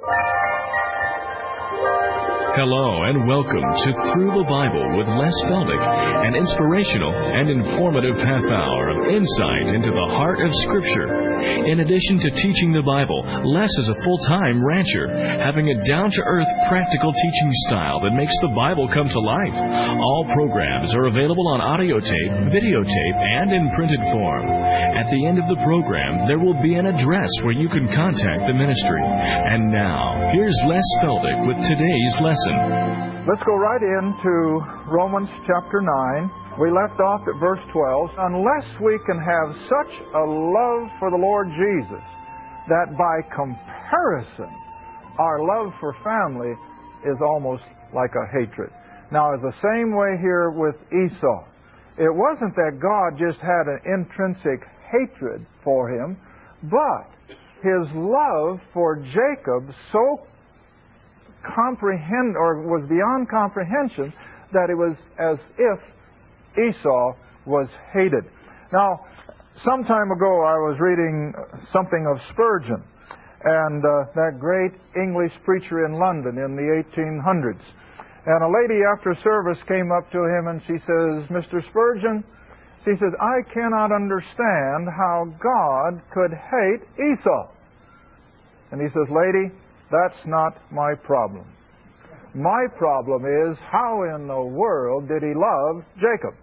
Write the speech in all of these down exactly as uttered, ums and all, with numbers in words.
Hello and welcome to Through the Bible with Les Feldick, an inspirational and informative half hour of insight into the heart of Scripture. In addition to teaching the Bible, Les is a full-time rancher, having a down-to-earth, practical teaching style that makes the Bible come to life. All programs are available on audio tape, videotape, and in printed form. At the end of the program, there will be an address where you can contact the ministry. And now, here's Les Feldick with today's lesson. Let's go right into Romans chapter nine. We left off at verse twelve. Unless we can have such a love for the Lord Jesus that by comparison our love for family is almost like a hatred. Now, it's the same way here with Esau. It wasn't that God just had an intrinsic hatred for him, but his love for Jacob so comprehend or was beyond comprehension that it was as if Esau was hated. Now, some time ago I was reading something of Spurgeon, and uh, that great English preacher in London in the eighteen hundreds. And a lady after service came up to him and she says, "Mister Spurgeon," she says, "I cannot understand how God could hate Esau." And he says, "Lady, that's not my problem. My problem is, how in the world did he love Jacob?"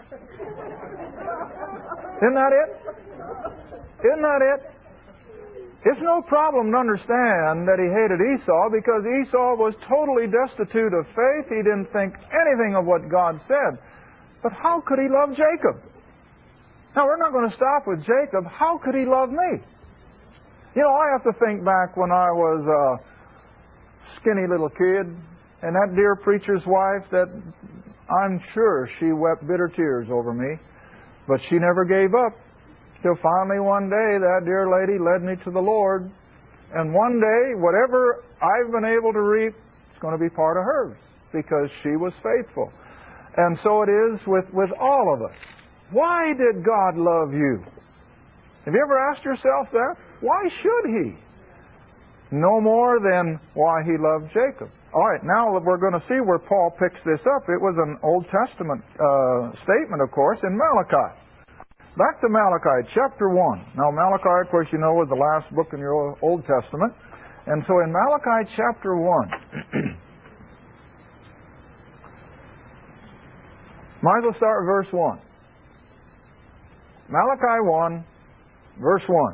Isn't that it? Isn't that it? It's no problem to understand that he hated Esau, because Esau was totally destitute of faith. He didn't think anything of what God said. But how could he love Jacob? Now, we're not going to stop with Jacob. How could he love me? You know, I have to think back when I was a skinny little kid, and that dear preacher's wife, that I'm sure she wept bitter tears over me, but she never gave up. Till finally one day that dear lady led me to the Lord, and one day whatever I've been able to reap is going to be part of hers, because she was faithful. And so it is with, with all of us. Why did God love you? Have you ever asked yourself that? Why should He? No more than why He loved Jacob. All right, now we're going to see where Paul picks this up. It was an Old Testament uh, statement, of course, in Malachi. Back to Malachi, chapter one. Now, Malachi, of course, you know, was the last book in your Old Testament. And so in Malachi chapter one, might as well start with verse one. Malachi one, verse one.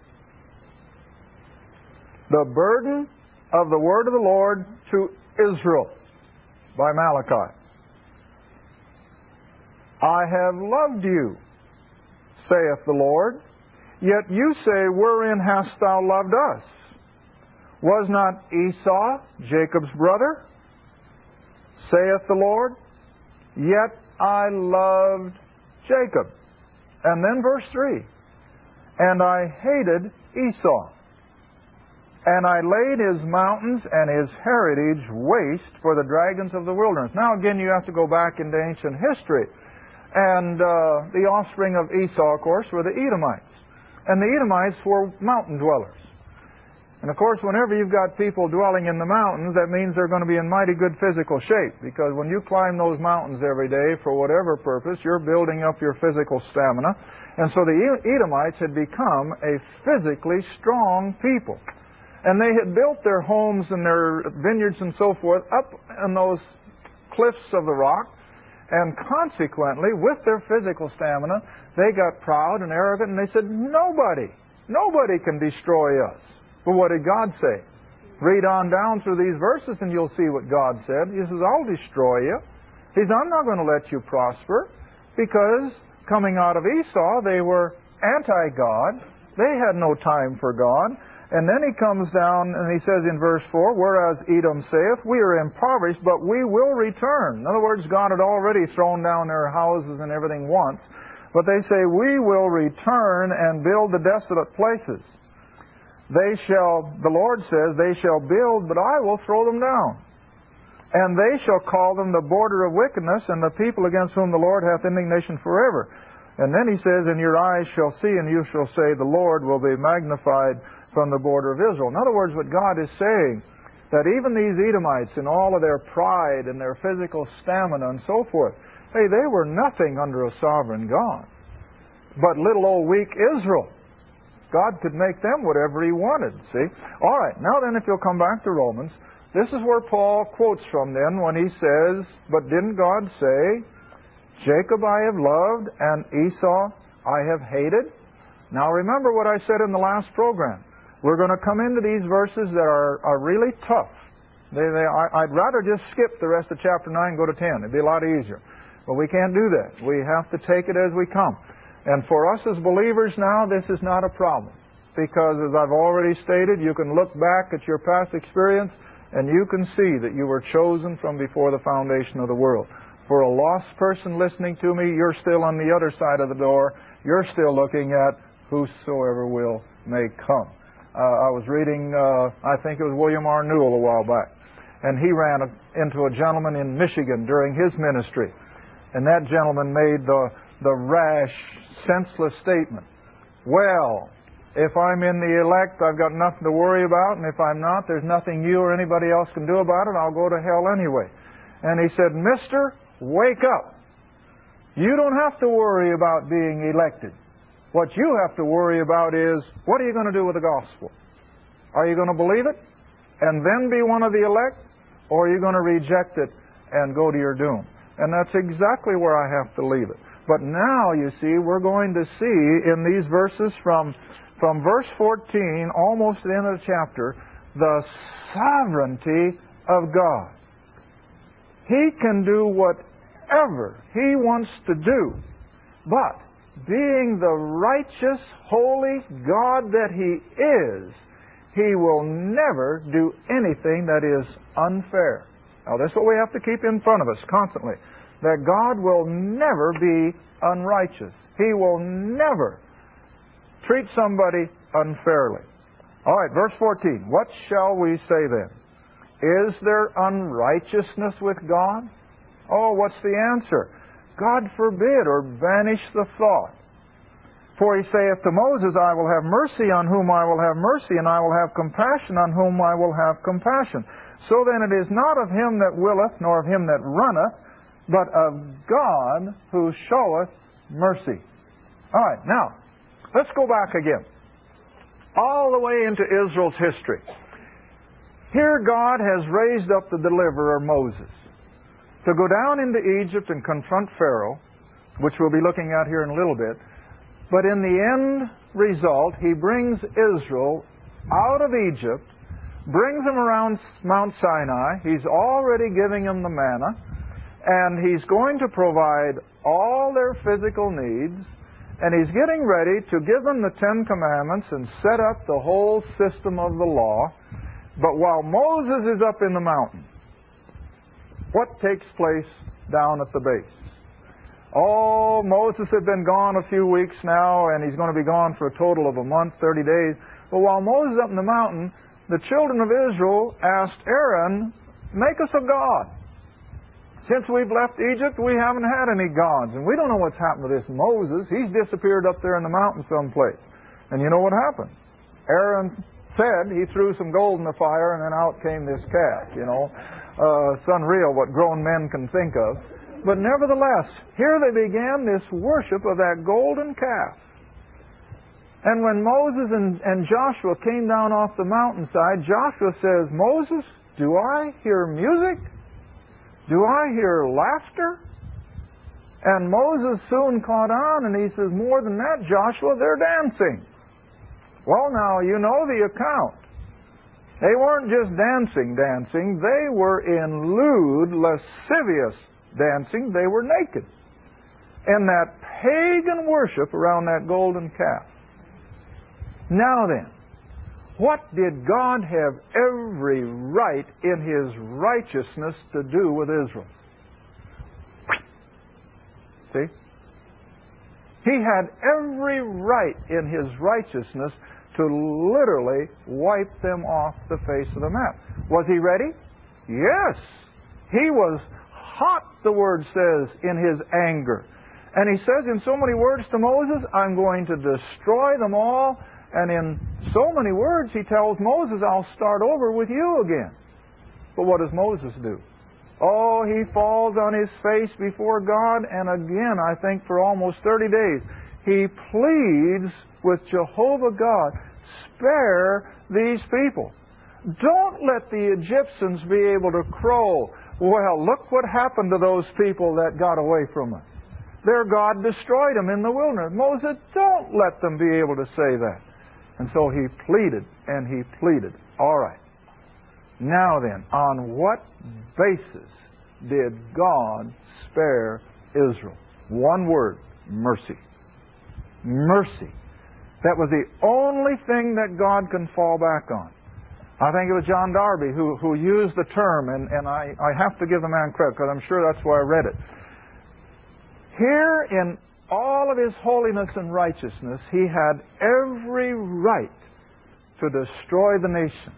The burden of the word of the Lord to Israel, by Malachi. I have loved you, saith the Lord, yet you say, wherein hast thou loved us? Was not Esau Jacob's brother? Saith the Lord, yet I loved Jacob. And then verse three, and I hated Esau, and I laid his mountains and his heritage waste for the dragons of the wilderness. Now again, you have to go back into ancient history. And uh, the offspring of Esau, of course, were the Edomites. And the Edomites were mountain dwellers. And of course, whenever you've got people dwelling in the mountains, that means they're going to be in mighty good physical shape. Because when you climb those mountains every day for whatever purpose, you're building up your physical stamina. And so the Edomites had become a physically strong people. And they had built their homes and their vineyards and so forth up on those cliffs of the rock. And consequently, with their physical stamina, they got proud and arrogant, and they said, nobody, nobody can destroy us. But what did God say? Read on down through these verses and you'll see what God said. He says, I'll destroy you. He says, I'm not going to let you prosper, because coming out of Esau, they were anti-God. They had no time for God. And then he comes down and he says in verse four, whereas Edom saith, we are impoverished, but we will return. In other words, God had already thrown down their houses and everything once. But they say, we will return and build the desolate places. They shall, the Lord says, they shall build, but I will throw them down. And they shall call them the border of wickedness, and the people against whom the Lord hath indignation forever. And then he says, and your eyes shall see, and you shall say, the Lord will be magnified from the border of Israel. In other words, what God is saying, that even these Edomites, in all of their pride and their physical stamina and so forth, hey, they were nothing under a sovereign God. But little old weak Israel, God could make them whatever He wanted, see? All right, now then if you'll come back to Romans, this is where Paul quotes from then when he says, but didn't God say, Jacob I have loved and Esau I have hated? Now remember what I said in the last program. We're going to come into these verses that are, are really tough. They, they, I, I'd rather just skip the rest of chapter nine and go to ten. It'd be a lot easier. But we can't do that. We have to take it as we come. And for us as believers now, this is not a problem. Because as I've already stated, you can look back at your past experience and you can see that you were chosen from before the foundation of the world. For a lost person listening to me, you're still on the other side of the door. You're still looking at whosoever will may come. Uh, I was reading, uh, I think it was William R. Newell a while back, and he ran a, into a gentleman in Michigan during his ministry. And that gentleman made the, the rash, senseless statement, well, if I'm in the elect, I've got nothing to worry about, and if I'm not, there's nothing you or anybody else can do about it, I'll go to hell anyway. And he said, Mister, wake up. You don't have to worry about being elected. What you have to worry about is, what are you going to do with the gospel? Are you going to believe it and then be one of the elect, or are you going to reject it and go to your doom? And that's exactly where I have to leave it. But now, you see, we're going to see in these verses from, from verse fourteen, almost to the end of the chapter, the sovereignty of God. He can do whatever He wants to do, but being the righteous, holy God that He is, He will never do anything that is unfair. Now, this is what we have to keep in front of us constantly, that God will never be unrighteous. He will never treat somebody unfairly. All right, verse fourteen. What shall we say then? Is there unrighteousness with God? Oh, what's the answer? God forbid, or banish the thought. For He saith to Moses, I will have mercy on whom I will have mercy, and I will have compassion on whom I will have compassion. So then it is not of him that willeth, nor of him that runneth, but of God who showeth mercy. All right, now, let's go back again. All the way into Israel's history. Here God has raised up the deliverer, Moses, to go down into Egypt and confront Pharaoh, which we'll be looking at here in a little bit. But in the end result, He brings Israel out of Egypt, brings them around Mount Sinai. He's already giving them the manna, and He's going to provide all their physical needs, and He's getting ready to give them the Ten Commandments and set up the whole system of the law. But while Moses is up in the mountain, what takes place down at the base? Oh, Moses had been gone a few weeks now, and he's going to be gone for a total of a month, thirty days. But while Moses is up in the mountain, the children of Israel asked Aaron, make us a god. Since we've left Egypt, we haven't had any gods, and we don't know what's happened to this Moses. He's disappeared up there in the mountain someplace. And you know what happened? Aaron said he threw some gold in the fire, and then out came this calf, you know. Uh, it's unreal what grown men can think of. But nevertheless, here they began this worship of that golden calf. And when Moses and, and Joshua came down off the mountainside, Joshua says, Moses, do I hear music? Do I hear laughter? And Moses soon caught on, and he says, more than that, Joshua, they're dancing. Well, now, you know the account. They weren't just dancing, dancing. They were in lewd, lascivious dancing. They were naked in that pagan worship around that golden calf. Now then, what did God have every right in His righteousness to do with Israel? See? He had every right in His righteousness to literally wipe them off the face of the map. Was He ready? Yes. He was hot, the Word says, in His anger. And He says in so many words to Moses, I'm going to destroy them all, And in so many words, he tells Moses, I'll start over with you again. But what does Moses do? Oh, he falls on his face before God, and again, I think for almost thirty days, he pleads with Jehovah God, spare these people. Don't let the Egyptians be able to crow, well, look what happened to those people that got away from us. Their God destroyed them in the wilderness. Moses, don't let them be able to say that. And so he pleaded, and he pleaded. All right. Now then, on what basis did God spare Israel? One word, mercy. Mercy. That was the only thing that God can fall back on. I think it was John Darby who, who used the term, and, and I, I have to give the man credit because I'm sure that's why I read it. Here in all of his holiness and righteousness, he had every right to destroy the nation.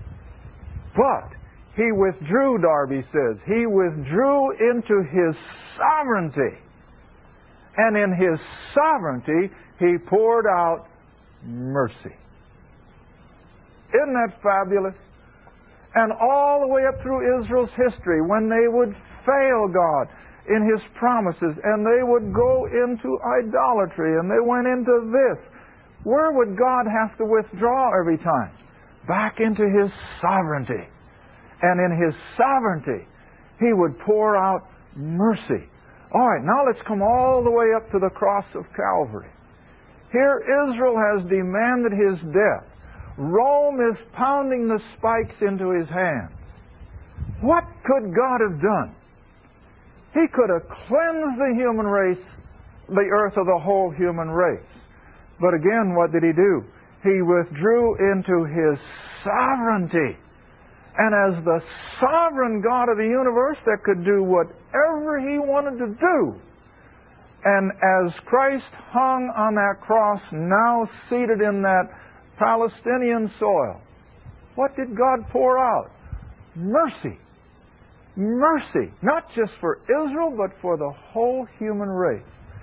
But he withdrew, Darby says, he withdrew into his sovereignty. And in his sovereignty, he poured out mercy. Isn't that fabulous? And all the way up through Israel's history, when they would fail God in His promises, and they would go into idolatry, and they went into this, where would God have to withdraw every time? Back into His sovereignty. And in His sovereignty, He would pour out mercy. All right, now let's come all the way up to the cross of Calvary. Here Israel has demanded His death. Rome is pounding the spikes into His hands. What could God have done? He could have cleansed the human race, the earth of the whole human race. But again, what did He do? He withdrew into His sovereignty. And as the sovereign God of the universe that could do whatever He wanted to do, and as Christ hung on that cross, now seated in that Palestinian soil, what did God pour out? Mercy. Mercy. Not just for Israel, but for the whole human race.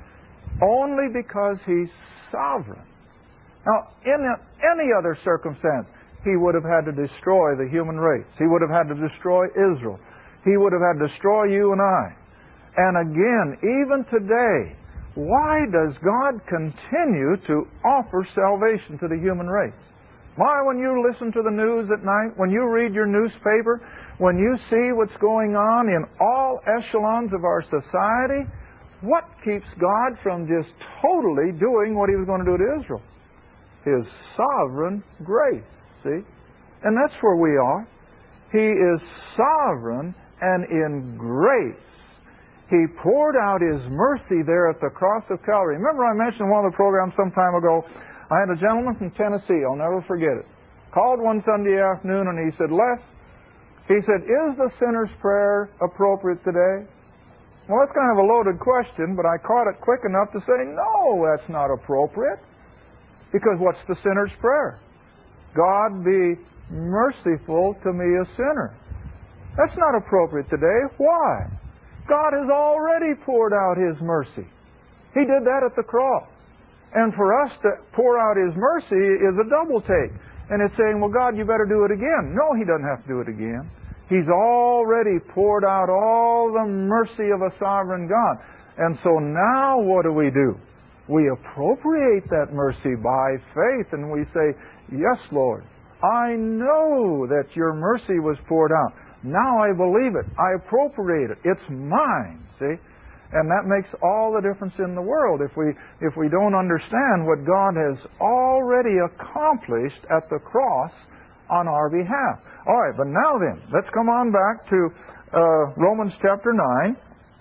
Only because He's sovereign. Now, in any other circumstance, He would have had to destroy the human race. He would have had to destroy Israel. He would have had to destroy you and I. And again, even today, why does God continue to offer salvation to the human race? Why, when you listen to the news at night, when you read your newspaper, when you see what's going on in all echelons of our society, what keeps God from just totally doing what He was going to do to Israel? His sovereign grace. See? And that's where we are. He is sovereign, and in grace, He poured out His mercy there at the cross of Calvary. Remember I mentioned in one of the programs some time ago, I had a gentleman from Tennessee, I'll never forget it, called one Sunday afternoon and he said, Les, he said, is the sinner's prayer appropriate today? Well, that's kind of a loaded question, but I caught it quick enough to say, no, that's not appropriate. Because what's the sinner's prayer? God be merciful to me, a sinner. That's not appropriate today. Why? God has already poured out His mercy. He did that at the cross. And for us to pour out His mercy is a double take. And it's saying, well, God, you better do it again. No, He doesn't have to do it again. He's already poured out all the mercy of a sovereign God. And so now what do we do? We appropriate that mercy by faith, and we say, yes, Lord, I know that your mercy was poured out. Now I believe it. I appropriate it. It's mine, see? And that makes all the difference in the world if we, if we don't understand what God has already accomplished at the cross on our behalf. All right, but now then, let's come on back to uh, Romans chapter nine.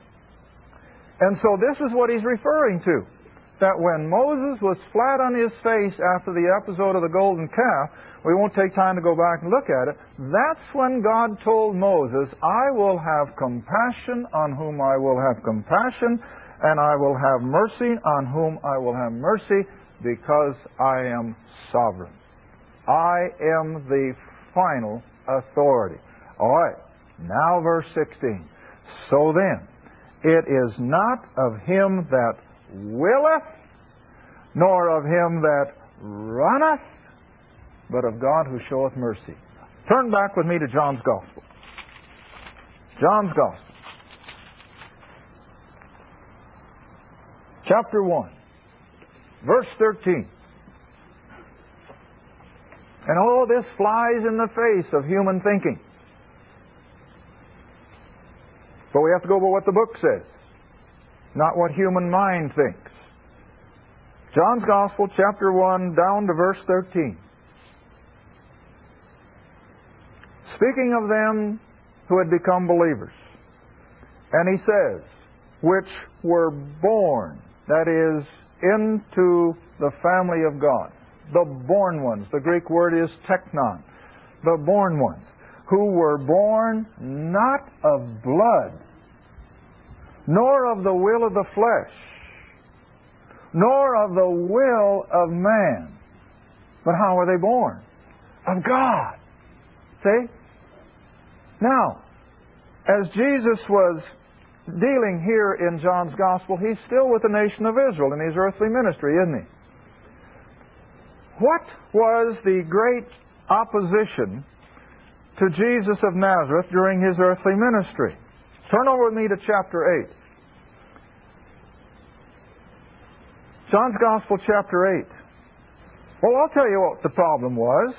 And so this is what he's referring to. That when Moses was flat on his face after the episode of the golden calf, we won't take time to go back and look at it, that's when God told Moses, I will have compassion on whom I will have compassion, and I will have mercy on whom I will have mercy, because I am sovereign. I am the final authority. All right, now verse sixteen. So then, it is not of him that willeth, nor of him that runneth, but of God who showeth mercy. Turn back with me to John's Gospel. John's Gospel. Chapter one, verse thirteen. And all this flies in the face of human thinking. But we have to go by what the book says, not what human mind thinks. John's Gospel, chapter one, down to verse thirteen. Speaking of them who had become believers. And he says, which were born, that is, into the family of God. The born ones. The Greek word is teknon. The born ones. Who were born not of blood, nor of the will of the flesh, nor of the will of man. But how were they born? Of God. See? Now, as Jesus was dealing here in John's Gospel, he's still with the nation of Israel in his earthly ministry, isn't he? What was the great opposition to Jesus of Nazareth during his earthly ministry? Turn over with me to chapter eight. John's Gospel, chapter eight. Well, I'll tell you what the problem was.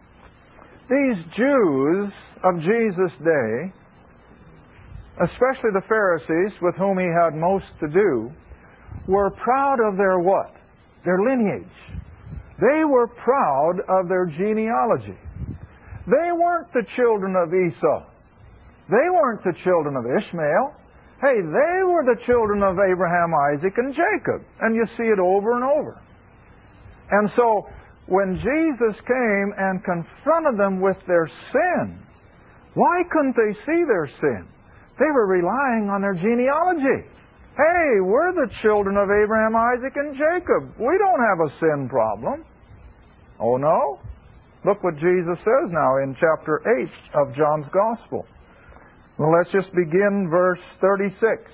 These Jews of Jesus' day, especially the Pharisees, with whom he had most to do, were proud of their what? Their lineage. They were proud of their genealogy. They weren't the children of Esau. They weren't the children of Ishmael. Hey, they were the children of Abraham, Isaac, and Jacob. And you see it over and over. And so, when Jesus came and confronted them with their sin, why couldn't they see their sin? They were relying on their genealogy. Hey, we're the children of Abraham, Isaac, and Jacob. We don't have a sin problem. Oh, no? Look what Jesus says now in chapter eight of John's Gospel. Well, let's just begin verse thirty-six.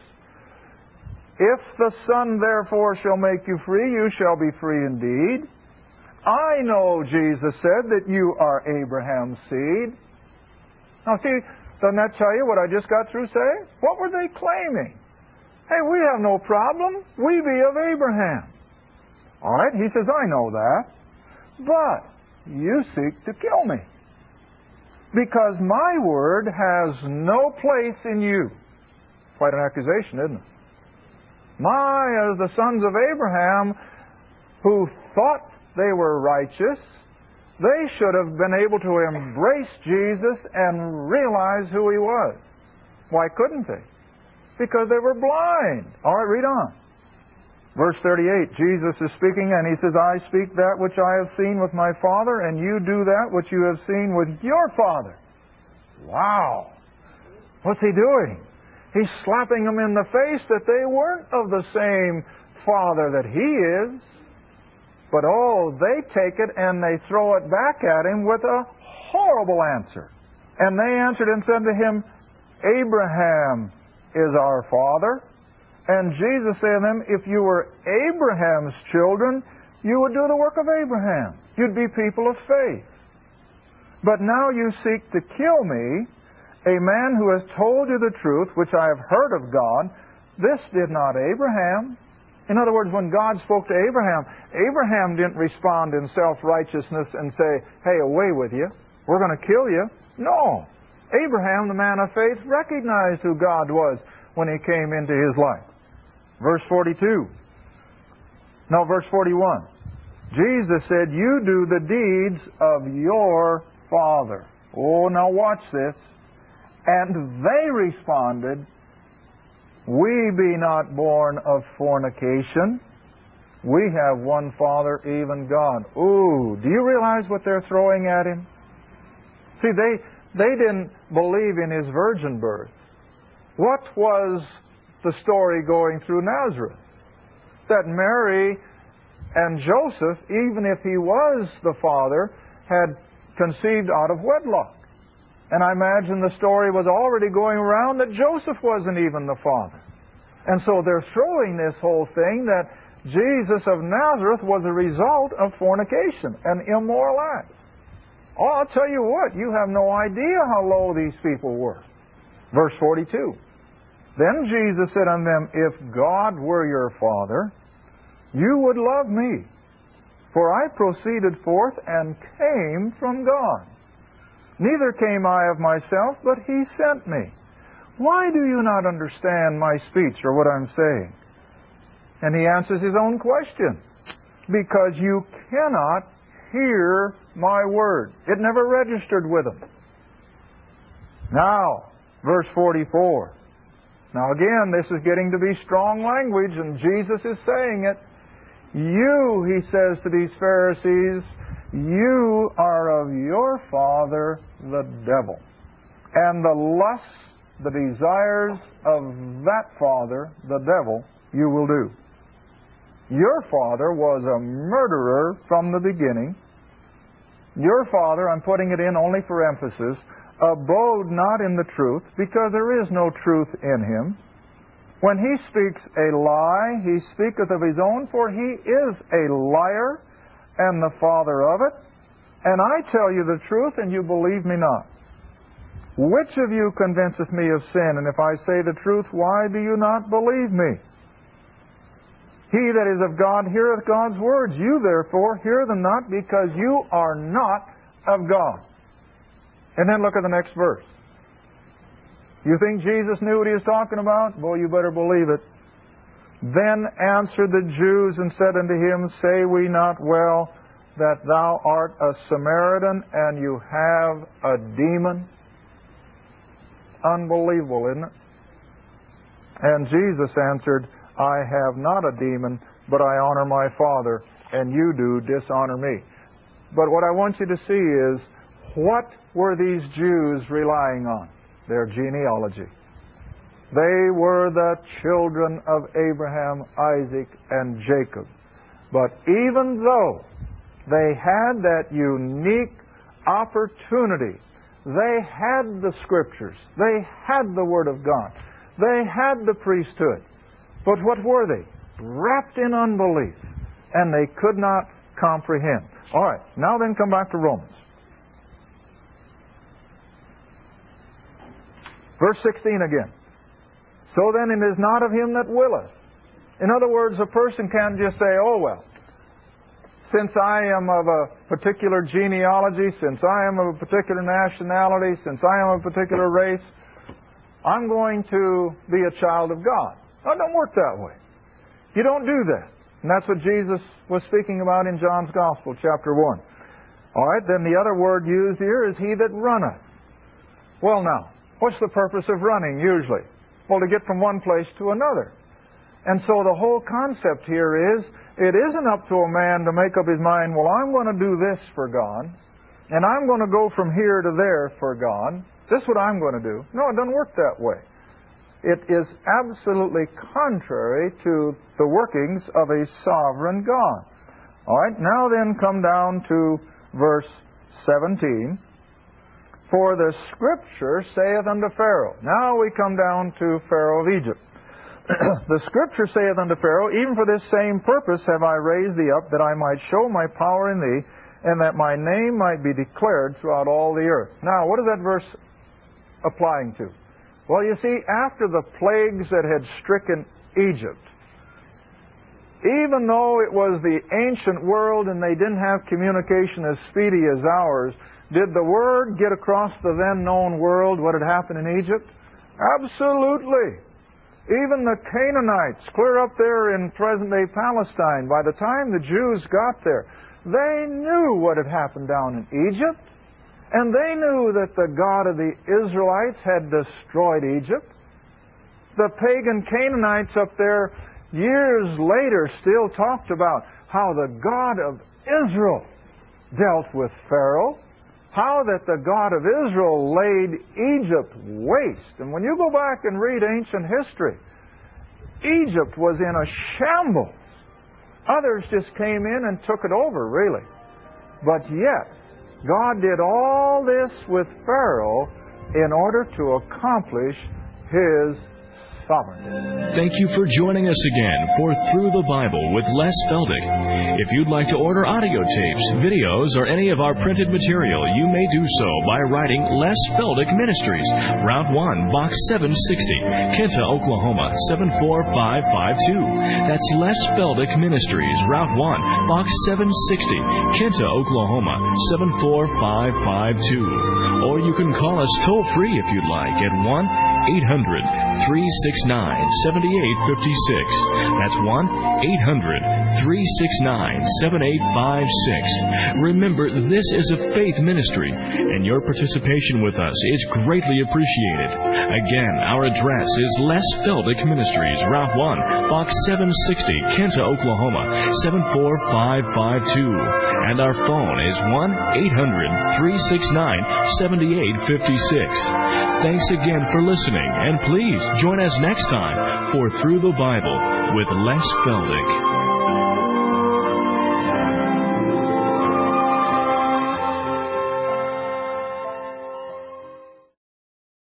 If the Son therefore shall make you free, you shall be free indeed. I know, Jesus said, that you are Abraham's seed. Now see, doesn't that tell you what I just got through saying? What were they claiming? Hey, we have no problem. We be of Abraham. All right, he says, I know that. But you seek to kill me, because my word has no place in you. Quite an accusation, isn't it? My, as the sons of Abraham, who thought they were righteous, they should have been able to embrace Jesus and realize who he was. Why couldn't they? Because they were blind. All right, read on. Verse thirty-eight, Jesus is speaking, and he says, I speak that which I have seen with my Father, and you do that which you have seen with your father. Wow! What's he doing? He's slapping them in the face that they weren't of the same Father that he is. But oh, they take it and they throw it back at him with a horrible answer. And they answered and said to him, Abraham is our father. And Jesus said to them, if you were Abraham's children, you would do the work of Abraham. You'd be people of faith. But now you seek to kill me, a man who has told you the truth, which I have heard of God. This did not Abraham. In other words, when God spoke to Abraham, Abraham didn't respond in self-righteousness and say, hey, away with you. We're going to kill you. No. Abraham, the man of faith, recognized who God was when he came into his life. Verse forty-two. No, verse forty-one. Jesus said, you do the deeds of your father. Oh, now watch this. And they responded, we be not born of fornication. We have one Father, even God. Ooh, do you realize what they're throwing at him? See, they, they didn't believe in his virgin birth. What was the story going through Nazareth? That Mary and Joseph, even if he was the father, had conceived out of wedlock. And I imagine the story was already going around that Joseph wasn't even the father. And so they're throwing this whole thing that Jesus of Nazareth was a result of fornication and immoral acts. Oh, I'll tell you what, you have no idea how low these people were. Verse forty-two. Then Jesus said unto them, If God were your Father, you would love me, for I proceeded forth and came from God. Neither came I of myself, but He sent me. Why do you not understand my speech or what I'm saying? And He answers His own question. Because you cannot hear my word. It never registered with them. Now, verse forty-four. Now again, this is getting to be strong language, and Jesus is saying it. You, He says to these Pharisees, you are of your father, the devil. And the lusts, the desires of that father, the devil, you will do. Your father was a murderer from the beginning. Your father, I'm putting it in only for emphasis, abode not in the truth, because there is no truth in him. When he speaks a lie, he speaketh of his own, for he is a liar and the father of it. And I tell you the truth, and you believe me not. Which of you convinceth me of sin? And if I say the truth, why do you not believe me? He that is of God heareth God's words. You therefore hear them not, because you are not of God. And then look at the next verse. You think Jesus knew what he was talking about? Boy, you better believe it. Then answered the Jews and said unto him, Say we not well that thou art a Samaritan and you have a demon? Unbelievable, isn't it? And Jesus answered, I have not a demon, but I honor my Father, and you do dishonor me. But what I want you to see is, what were these Jews relying on? Their genealogy. They were the children of Abraham, Isaac, and Jacob. But even though they had that unique opportunity, they had the Scriptures, they had the Word of God, they had the priesthood, but what were they? Wrapped in unbelief, and they could not comprehend. All right, now then come back to Romans. Verse sixteen again. So then it is not of him that willeth. In other words, a person can't just say, oh well, since I am of a particular genealogy, since I am of a particular nationality, since I am of a particular race, I'm going to be a child of God. No, it don't work that way. You don't do that. And that's what Jesus was speaking about in John's Gospel, chapter one. All right, then the other word used here is he that runneth. Well now, what's the purpose of running usually? Well, to get from one place to another. And so the whole concept here is, it isn't up to a man to make up his mind, well, I'm going to do this for God, and I'm going to go from here to there for God. This is what I'm going to do. No, it doesn't work that way. It is absolutely contrary to the workings of a sovereign God. All right, now then come down to verse seventeen. For the Scripture saith unto Pharaoh. Now we come down to Pharaoh of Egypt. The Scripture saith unto Pharaoh, Even for this same purpose have I raised thee up, that I might show my power in thee, and that my name might be declared throughout all the earth. Now, what is that verse applying to? Well, you see, after the plagues that had stricken Egypt, even though it was the ancient world and they didn't have communication as speedy as ours, did the word get across the then known world what had happened in Egypt? Absolutely. Even the Canaanites, clear up there in present-day Palestine, by the time the Jews got there, they knew what had happened down in Egypt. And they knew that the God of the Israelites had destroyed Egypt. The pagan Canaanites up there, years later, still talked about how the God of Israel dealt with Pharaoh, how that the God of Israel laid Egypt waste. And when you go back and read ancient history, Egypt was in a shambles. Others just came in and took it over, really. But yet, God did all this with Pharaoh in order to accomplish His sovereignty. Thank you for joining us again for Through the Bible with Les Feldick. If you'd like to order audio tapes, videos, or any of our printed material, you may do so by writing Les Feldick Ministries, Route one, Box seven sixty, Kinta, Oklahoma, seven four five five two. That's Les Feldick Ministries, Route one, Box seven sixty, Kinta, Oklahoma, seven four five five two. Or you can call us toll-free if you'd like at one eight hundred, three six nine, seven eight five six. That's one eight hundred, three six nine, seven eight five six. Remember, this is a faith ministry, and your participation with us is greatly appreciated. Again, our address is Les Feldick Ministries, Route one, Box seven sixty, Kinta, Oklahoma, seven four five five two. And our phone is one eight hundred, three six nine, seven eight five six. Thanks again for listening, and please join us next time for Through the Bible with Les Feldick.